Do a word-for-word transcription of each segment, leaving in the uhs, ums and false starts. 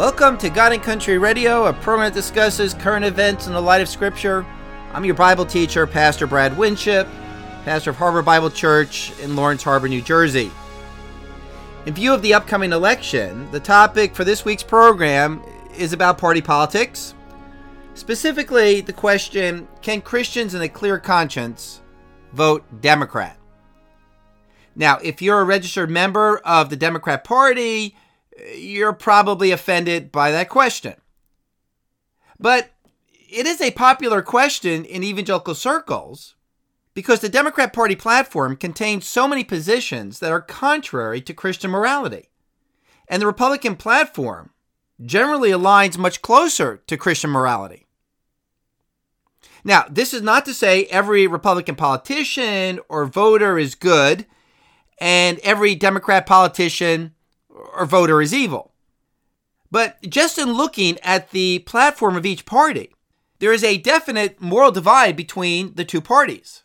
Welcome to God and Country Radio, a program that discusses current events in the light of Scripture. I'm your Bible teacher, Pastor Brad Winship, pastor of Harbor Bible Church in Lawrence Harbor, New Jersey. In view of the upcoming election, the topic for this week's program is about party politics. Specifically, the question, can Christians in a clear conscience vote Democrat? Now, if you're a registered member of the Democrat Party, you're probably offended by that question. But it is a popular question in evangelical circles because the Democrat Party platform contains so many positions that are contrary to Christian morality. And the Republican platform generally aligns much closer to Christian morality. Now, this is not to say every Republican politician or voter is good and every Democrat politician or voter is evil. But just in looking at the platform of each party, there is a definite moral divide between the two parties.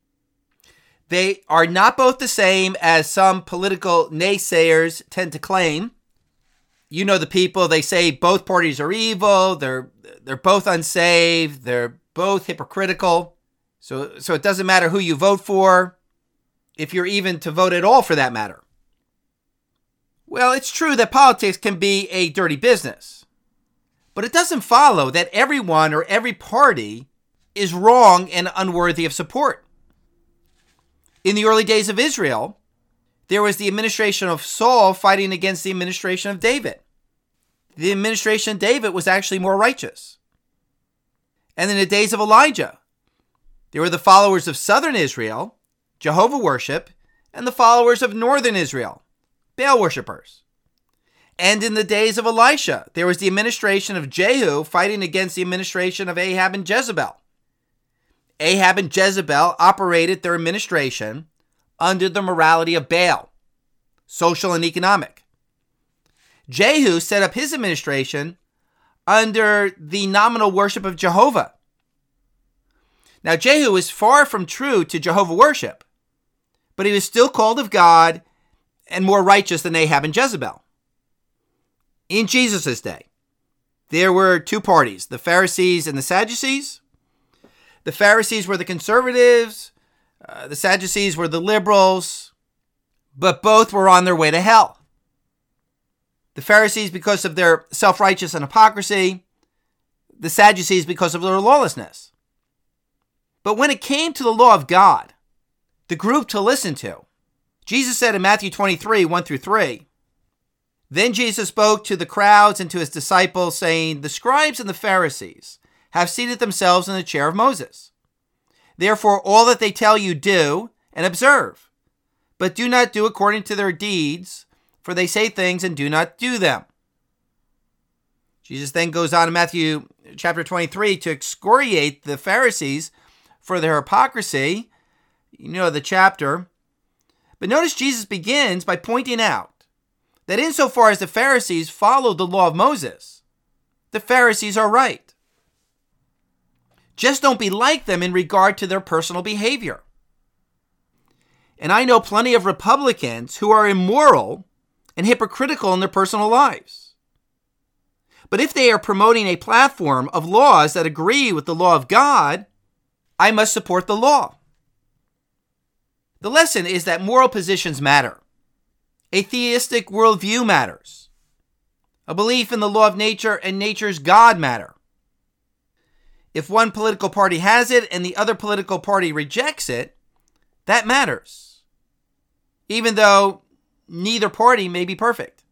They are not both the same as some political naysayers tend to claim. You know the people, they say both parties are evil, they're they're both unsaved, they're both hypocritical. So, so it doesn't matter who you vote for, if you're even to vote at all for that matter. Well, it's true that politics can be a dirty business, but it doesn't follow that everyone or every party is wrong and unworthy of support. In the early days of Israel, there was the administration of Saul fighting against the administration of David. The administration of David was actually more righteous. And in the days of Elijah, there were the followers of southern Israel, Jehovah worship, and the followers of northern Israel, Baal worshippers. And in the days of Elisha, there was the administration of Jehu fighting against the administration of Ahab and Jezebel. Ahab and Jezebel operated their administration under the morality of Baal, social and economic. Jehu set up his administration under the nominal worship of Jehovah. Now, Jehu is far from true to Jehovah worship, but he was still called of God and more righteous than Ahab and Jezebel. In Jesus' day, there were two parties, the Pharisees and the Sadducees. The Pharisees were the conservatives, uh, the Sadducees were the liberals, but both were on their way to hell. The Pharisees because of their self-righteousness and hypocrisy, the Sadducees because of their lawlessness. But when it came to the law of God, the group to listen to, Jesus said in Matthew twenty-three, one through three, "Then Jesus spoke to the crowds and to his disciples, saying, The scribes and the Pharisees have seated themselves in the chair of Moses. Therefore, all that they tell you do and observe, but do not do according to their deeds, for they say things and do not do them." Jesus then goes on in Matthew chapter twenty-three to excoriate the Pharisees for their hypocrisy. You know the chapter. But notice Jesus begins by pointing out that insofar as the Pharisees followed the law of Moses, the Pharisees are right. Just don't be like them in regard to their personal behavior. And I know plenty of Republicans who are immoral and hypocritical in their personal lives. But if they are promoting a platform of laws that agree with the law of God, I must support the law. The lesson is that moral positions matter. A theistic worldview matters. A belief in the law of nature and nature's God matter. If one political party has it and the other political party rejects it, that matters, even though neither party may be perfect.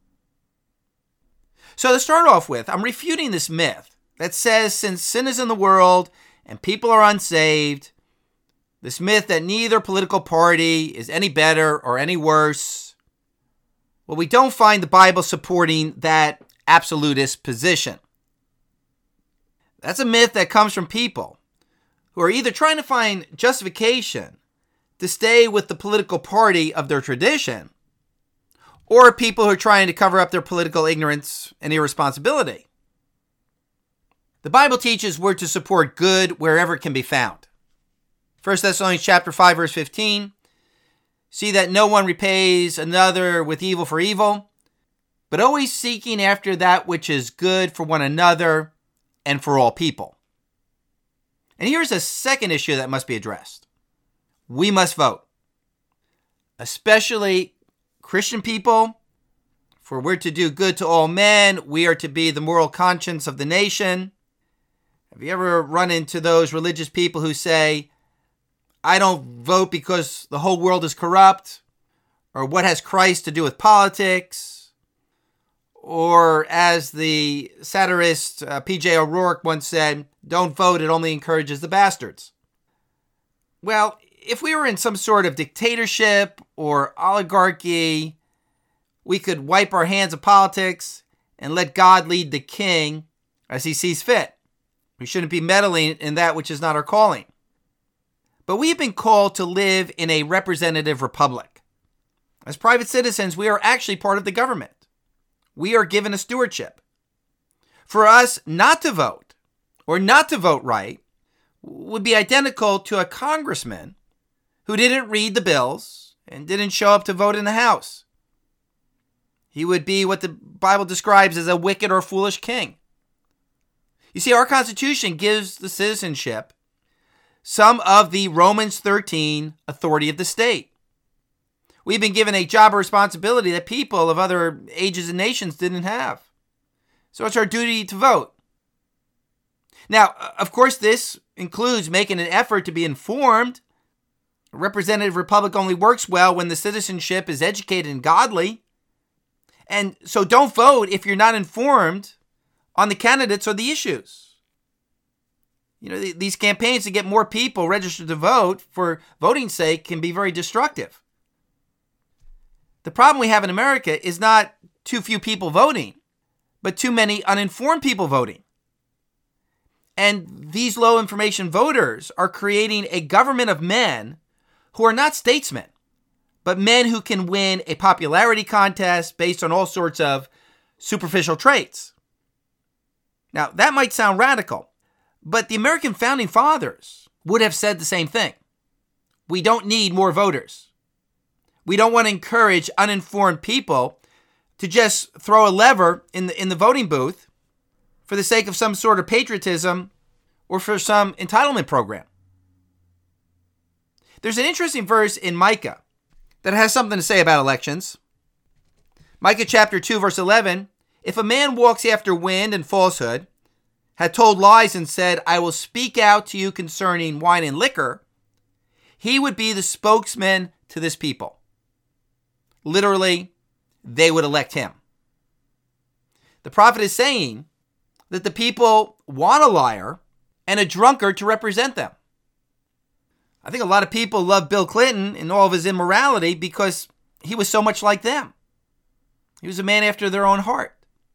So to start off with, I'm refuting this myth that says since sin is in the world and people are unsaved, this myth that neither political party is any better or any worse. Well, we don't find the Bible supporting that absolutist position. That's a myth that comes from people who are either trying to find justification to stay with the political party of their tradition, or people who are trying to cover up their political ignorance and irresponsibility. The Bible teaches we're to support good wherever it can be found. First Thessalonians chapter five, verse fifteen, "See that no one repays another with evil for evil, but always seeking after that which is good for one another and for all people. And here's a second issue that must be addressed. We must vote, especially Christian people. For we're to do good to all men, we are to be the moral conscience of the nation. Have you ever run into those religious people who say, I don't vote because the whole world is corrupt? Or what has Christ to do with politics? Or as the satirist uh, P J O'Rourke once said, don't vote, it only encourages the bastards. Well, if we were in some sort of dictatorship or oligarchy, we could wipe our hands of politics and let God lead the king as he sees fit. We shouldn't be meddling in that which is not our calling. But we have been called to live in a representative republic. As private citizens, we are actually part of the government. We are given a stewardship. For us not to vote or not to vote right would be identical to a congressman who didn't read the bills and didn't show up to vote in the House. He would be what the Bible describes as a wicked or foolish king. You see, our Constitution gives the citizenship some of the Romans thirteen authority of the state. We've been given a job or responsibility that people of other ages and nations didn't have. So it's our duty to vote. Now, of course, this includes making an effort to be informed. A representative republic only works well when the citizenship is educated and godly. And so don't vote if you're not informed on the candidates or the issues. You know, these campaigns to get more people registered to vote for voting's sake can be very destructive. The problem we have in America is not too few people voting, but too many uninformed people voting. And these low information voters are creating a government of men who are not statesmen, but men who can win a popularity contest based on all sorts of superficial traits. Now, that might sound radical, but the American founding fathers would have said the same thing. We don't need more voters. We don't want to encourage uninformed people to just throw a lever in the, in the voting booth for the sake of some sort of patriotism or for some entitlement program. There's an interesting verse in Micah that has something to say about elections. Micah chapter two, verse eleven, if a man walks after wind and falsehood, had told lies and said, I will speak out to you concerning wine and liquor, he would be the spokesman to this people. Literally, they would elect him. The prophet is saying that the people want a liar and a drunkard to represent them. I think a lot of people love Bill Clinton and all of his immorality because he was so much like them. He was a man after their own heart.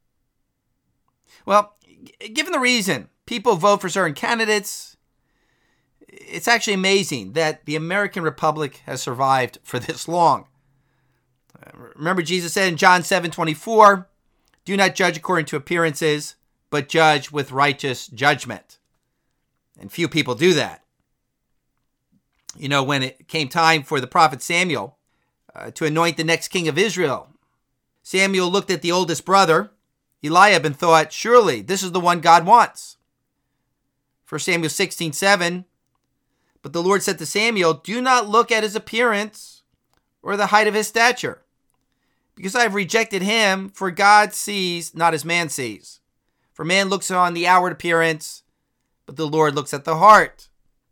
Well, given the reason people vote for certain candidates, it's actually amazing that the American Republic has survived for this long. Remember, Jesus said in John seven twenty-four, do not judge according to appearances, but judge with righteous judgment. And few people do that. You know, when it came time for the prophet Samuel uh, to anoint the next king of Israel, Samuel looked at the oldest brother, Eliab, and thought, surely this is the one God wants. First Samuel sixteen seven, but the Lord said to Samuel, do not look at his appearance or the height of his stature, because I have rejected him, for God sees not as man sees. For man looks on the outward appearance, but the Lord looks at the heart.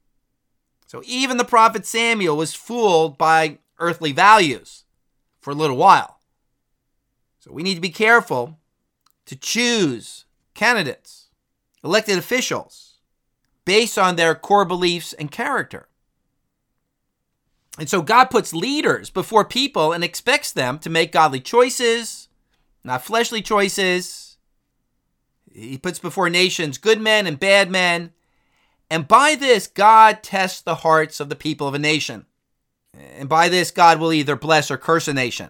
So even the prophet Samuel was fooled by earthly values for a little while. So we need to be careful to choose candidates, elected officials, based on their core beliefs and character. And so God puts leaders before people and expects them to make godly choices, not fleshly choices. He puts before nations good men and bad men. And by this, God tests the hearts of the people of a nation. And by this, God will either bless or curse a nation.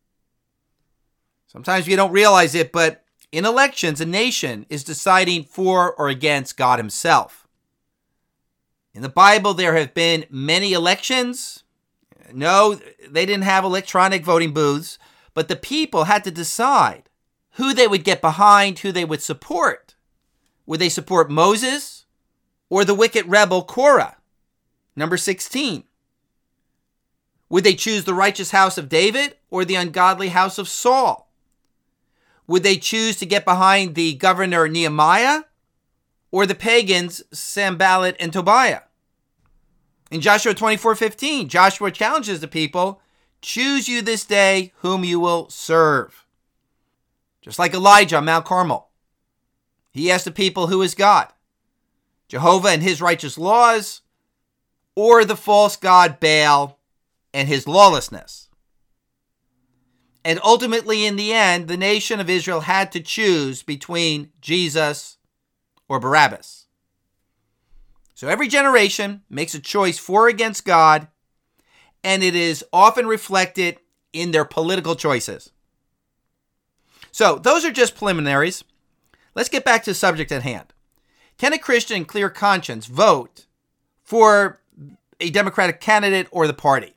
Sometimes we don't realize it, but in elections, a nation is deciding for or against God himself. In the Bible, there have been many elections. No, they didn't have electronic voting booths, but the people had to decide who they would get behind, who they would support. Would they support Moses or the wicked rebel Korah? Number sixteen. Would they choose the righteous house of David or the ungodly house of Saul? Would they choose to get behind the governor Nehemiah or the pagans Sanballat and Tobiah? In Joshua twenty-four fifteen, Joshua challenges the people, choose you this day whom you will serve. Just like Elijah on Mount Carmel. He asked the people, who is God? Jehovah and his righteous laws, or the false god Baal and his lawlessness? And ultimately, in the end, the nation of Israel had to choose between Jesus or Barabbas. So every generation makes a choice for or against God, and it is often reflected in their political choices. So those are just preliminaries. Let's get back to the subject at hand. Can a Christian in clear conscience vote for a Democratic candidate or the party?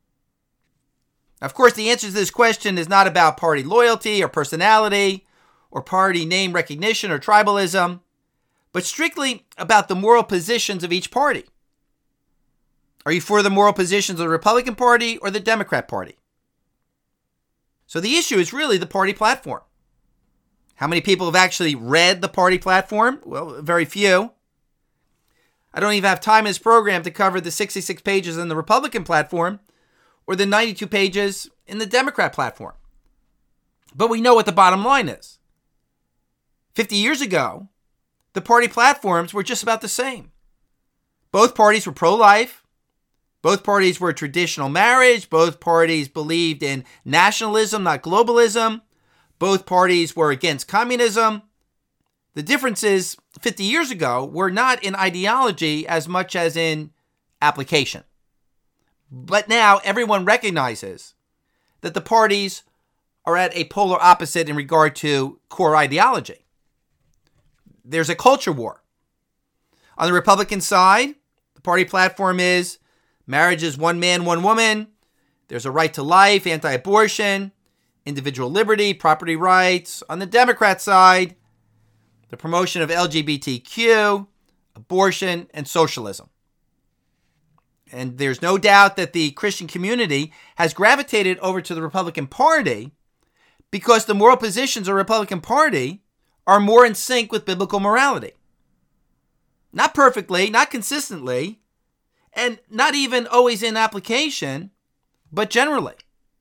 Of course, the answer to this question is not about party loyalty or personality or party name recognition or tribalism, but strictly about the moral positions of each party. Are you for the moral positions of the Republican Party or the Democrat Party? So the issue is really the party platform. How many people have actually read the party platform? Well, very few. I don't even have time in this program to cover the sixty-six pages in the Republican platform or the ninety-two pages in the Democrat platform. But we know what the bottom line is. fifty years ago, the party platforms were just about the same. Both parties were pro-life. Both parties were traditional marriage. Both parties believed in nationalism, not globalism. Both parties were against communism. The differences fifty years ago were not in ideology as much as in application. But now everyone recognizes that the parties are at a polar opposite in regard to core ideology. There's a culture war. On the Republican side, the party platform is marriage is one man, one woman. There's a right to life, anti-abortion, individual liberty, property rights. On the Democrat side, the promotion of L G B T Q, abortion, and socialism. And there's no doubt that the Christian community has gravitated over to the Republican Party because the moral positions of the Republican Party are more in sync with biblical morality. Not perfectly, not consistently, and not even always in application, but generally.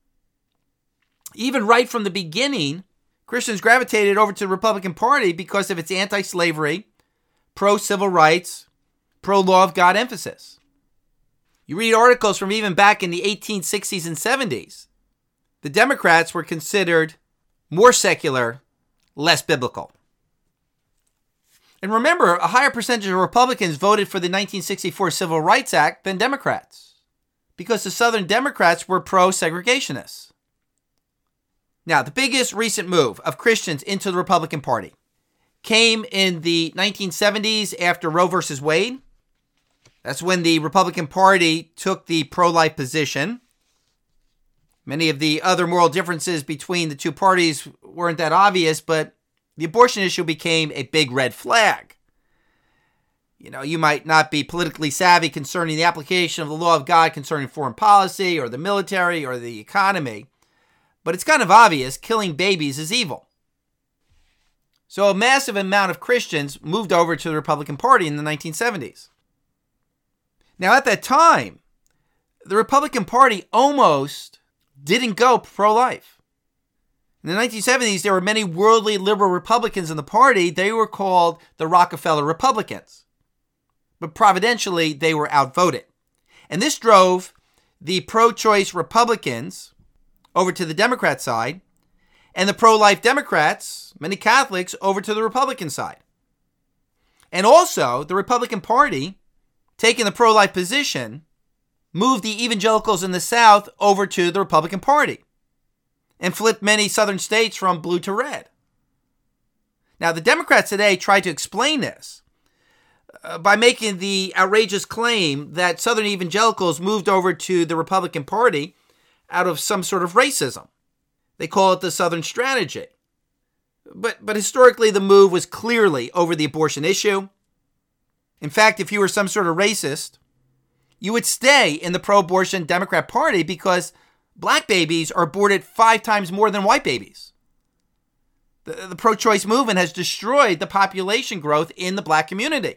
Even right from the beginning, Christians gravitated over to the Republican Party because of its anti-slavery, pro-civil rights, pro-law of God emphasis. You read articles from even back in the eighteen sixties and seventies. The Democrats were considered more secular, less biblical. And remember, a higher percentage of Republicans voted for the nineteen sixty-four Civil Rights Act than Democrats, because the Southern Democrats were pro-segregationists. Now, the biggest recent move of Christians into the Republican Party came in the nineteen seventies after Roe versus Wade. That's when the Republican Party took the pro-life position. Many of the other moral differences between the two parties weren't that obvious, but the abortion issue became a big red flag. You know, you might not be politically savvy concerning the application of the law of God concerning foreign policy or the military or the economy, but it's kind of obvious killing babies is evil. So a massive amount of Christians moved over to the Republican Party in the nineteen seventies. Now, at that time, the Republican Party almost didn't go pro-life. In the nineteen seventies, there were many worldly liberal Republicans in the party. They were called the Rockefeller Republicans. But providentially, they were outvoted. And this drove the pro-choice Republicans over to the Democrat side, and the pro-life Democrats, many Catholics, over to the Republican side. And also, the Republican Party, taking the pro-life position, moved the evangelicals in the South over to the Republican Party and flipped many southern states from blue to red. Now, the Democrats today try to explain this uh, by making the outrageous claim that southern evangelicals moved over to the Republican Party out of some sort of racism. They call it the Southern strategy. But, but historically, the move was clearly over the abortion issue. In fact, if you were some sort of racist, you would stay in the pro-abortion Democrat Party because black babies are aborted five times more than white babies. The, the pro-choice movement has destroyed the population growth in the black community.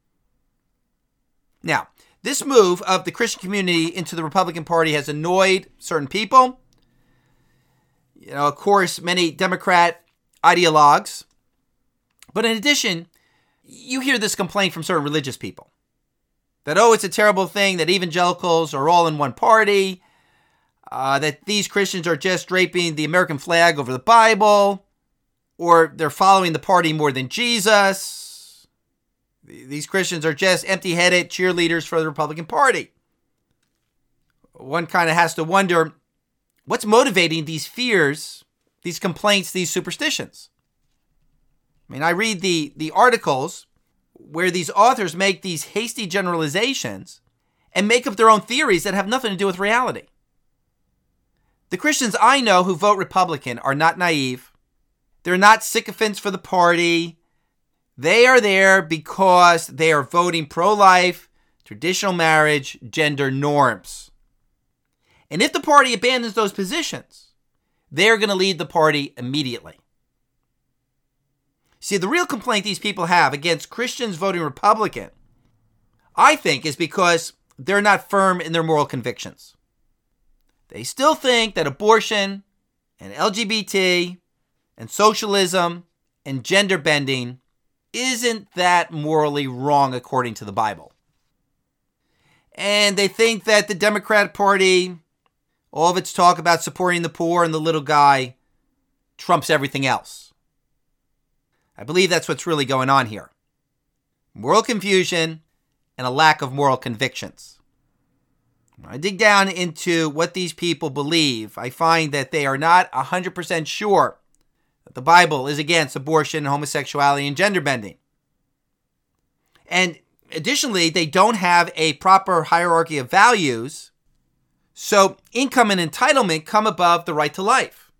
Now, this move of the Christian community into the Republican Party has annoyed certain people. You know, of course, many Democrat ideologues. But in addition, you hear this complaint from certain religious people that, oh, it's a terrible thing that evangelicals are all in one party, uh, that these Christians are just draping the American flag over the Bible, or they're following the party more than Jesus. These Christians are just empty-headed cheerleaders for the Republican Party. One kind of has to wonder, what's motivating these fears, these complaints, these superstitions? I mean, I read the, the articles where these authors make these hasty generalizations and make up their own theories that have nothing to do with reality. The Christians I know who vote Republican are not naive. They're not sycophants for the party. They are there because they are voting pro-life, traditional marriage, gender norms. And if the party abandons those positions, they're going to leave the party immediately. See, the real complaint these people have against Christians voting Republican, I think, is because they're not firm in their moral convictions. They still think that abortion and L G B T and socialism and gender bending isn't that morally wrong according to the Bible. And they think that the Democratic Party, all of its talk about supporting the poor and the little guy, trumps everything else. I believe that's what's really going on here. Moral confusion and a lack of moral convictions. When I dig down into what these people believe, I find that they are not one hundred percent sure that the Bible is against abortion, homosexuality, and gender bending. And additionally, they don't have a proper hierarchy of values, so income and entitlement come above the right to life.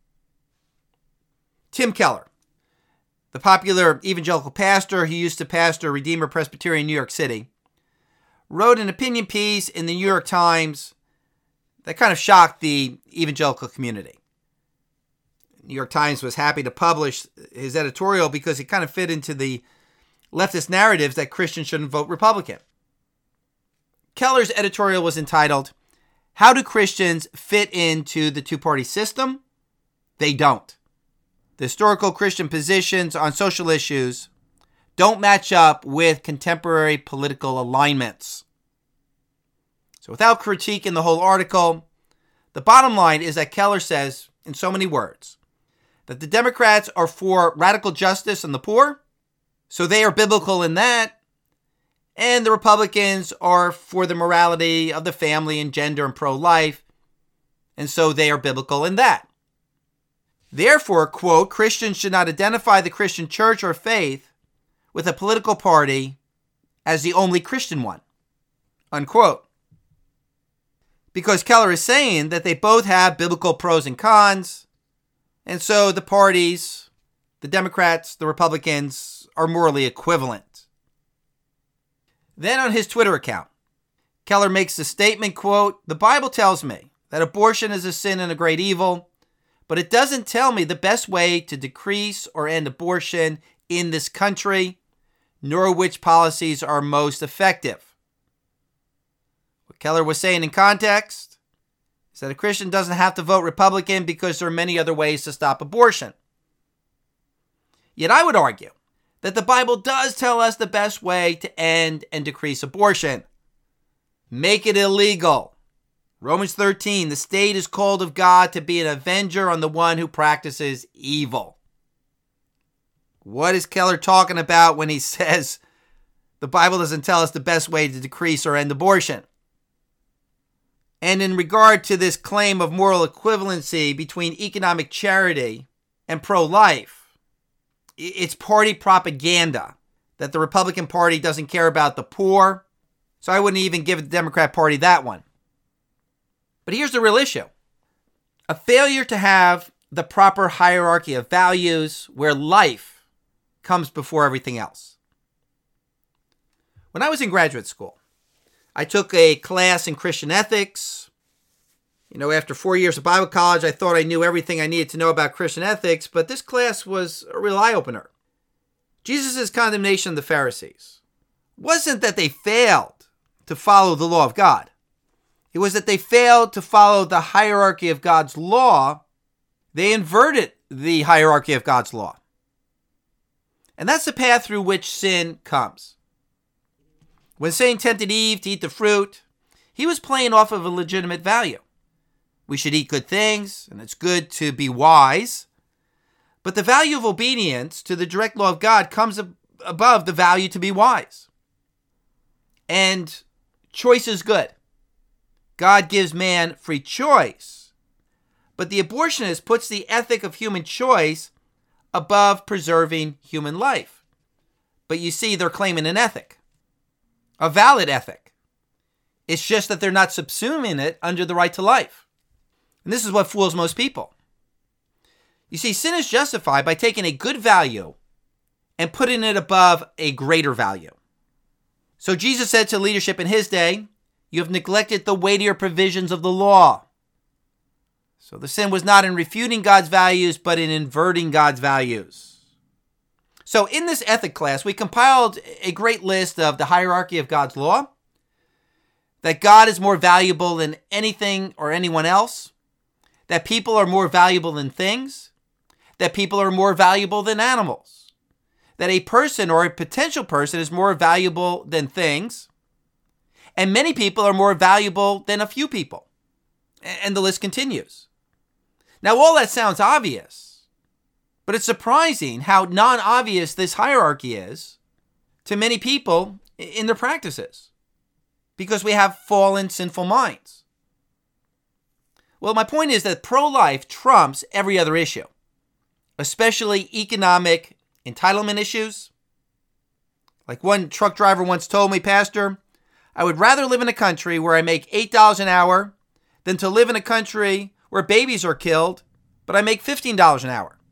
Tim Keller, the popular evangelical pastor who used to pastor Redeemer Presbyterian in New York City, wrote an opinion piece in the New York Times that kind of shocked the evangelical community. The New York Times was happy to publish his editorial because it kind of fit into the leftist narratives that Christians shouldn't vote Republican. Keller's editorial was entitled, "How Do Christians Fit Into the Two-Party System? They Don't. The historical Christian positions on social issues don't match up with contemporary political alignments." So without critiquing the whole article, the bottom line is that Keller says, in so many words, that the Democrats are for radical justice and the poor, so they are biblical in that, and the Republicans are for the morality of the family and gender and pro-life, and so they are biblical in that. Therefore, quote, Christians should not identify the Christian church or faith with a political party as the only Christian one, unquote. Because Keller is saying that they both have biblical pros and cons, and so the parties, the Democrats, the Republicans, are morally equivalent. Then on his Twitter account, Keller makes the statement, quote, "The Bible tells me that abortion is a sin and a great evil, but it doesn't tell me the best way to decrease or end abortion in this country, nor which policies are most effective." What Keller was saying in context is that a Christian doesn't have to vote Republican because there are many other ways to stop abortion. Yet I would argue that the Bible does tell us the best way to end and decrease abortion. Make it illegal. Romans thirteen, the state is called of God to be an avenger on the one who practices evil. What is Keller talking about when he says the Bible doesn't tell us the best way to decrease or end abortion? And in regard to this claim of moral equivalency between economic charity and pro-life, it's party propaganda that the Republican Party doesn't care about the poor, so I wouldn't even give the Democrat Party that one. But here's the real issue. A failure to have the proper hierarchy of values where life comes before everything else. When I was in graduate school, I took a class in Christian ethics. You know, after four years of Bible college, I thought I knew everything I needed to know about Christian ethics, but this class was a real eye-opener. Jesus' condemnation of the Pharisees wasn't that they failed to follow the law of God. It was that they failed to follow the hierarchy of God's law. They inverted the hierarchy of God's law. And that's the path through which sin comes. When Satan tempted Eve to eat the fruit, he was playing off of a legitimate value. We should eat good things, and it's good to be wise. But the value of obedience to the direct law of God comes ab- above the value to be wise. And choice is good. God gives man free choice. But the abortionist puts the ethic of human choice above preserving human life. But you see, they're claiming an ethic, a valid ethic. It's just that they're not subsuming it under the right to life. And this is what fools most people. You see, sin is justified by taking a good value and putting it above a greater value. So Jesus said to leadership in his day, "You have neglected the weightier provisions of the law." So the sin was not in refuting God's values, but in inverting God's values. So in this ethic class, we compiled a great list of the hierarchy of God's law, that God is more valuable than anything or anyone else, that people are more valuable than things, that people are more valuable than animals, that a person or a potential person is more valuable than things, and many people are more valuable than a few people. And the list continues. Now, all that sounds obvious, but it's surprising how non-obvious this hierarchy is to many people in their practices, because we have fallen, sinful minds. Well, my point is that pro-life trumps every other issue, especially economic entitlement issues. Like one truck driver once told me, "Pastor, I would rather live in a country where I make eight dollars an hour than to live in a country where babies are killed, but I make fifteen dollars an hour."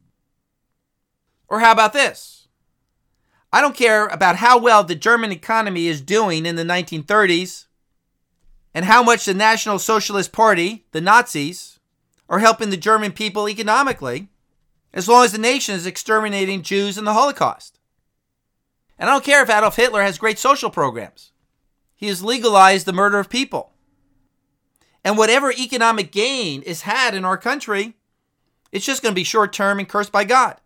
Or how about this? I don't care about how well the German economy is doing in the nineteen thirties and how much the National Socialist Party, the Nazis, are helping the German people economically, as long as the nation is exterminating Jews in the Holocaust. And I don't care if Adolf Hitler has great social programs. He has legalized the murder of people. And whatever economic gain is had in our country, it's just going to be short-term and cursed by God.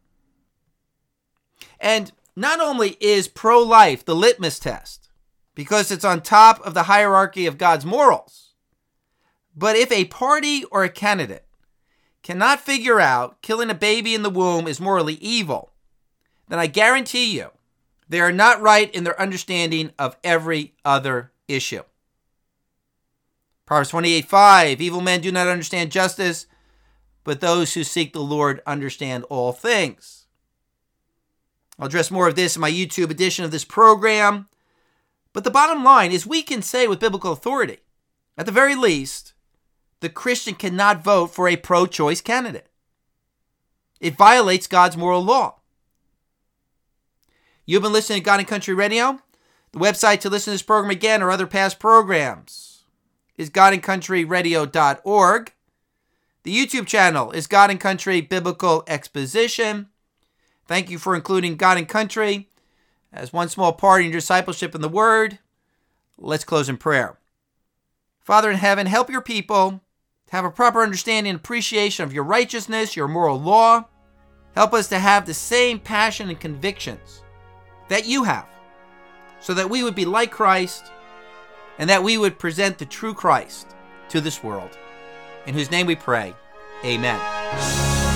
And not only is pro-life the litmus test, because it's on top of the hierarchy of God's morals, but if a party or a candidate cannot figure out killing a baby in the womb is morally evil, then I guarantee you they are not right in their understanding of every other issue. Proverbs twenty-eight five, "Evil men do not understand justice, but those who seek the Lord understand all things." I'll address more of this in my YouTube edition of this program. But the bottom line is we can say with biblical authority, at the very least, the Christian cannot vote for a pro-choice candidate. It violates God's moral law. You've been listening to God and Country Radio. The website to listen to this program again or other past programs is god and country radio dot org. The YouTube channel is God and Country Biblical Exposition. Thank you for including God and Country as one small part in your discipleship in the Word. Let's close in prayer. Father in heaven, help your people to have a proper understanding and appreciation of your righteousness, your moral law. Help us to have the same passion and convictions that you have, so that we would be like Christ and that we would present the true Christ to this world. In whose name we pray, amen.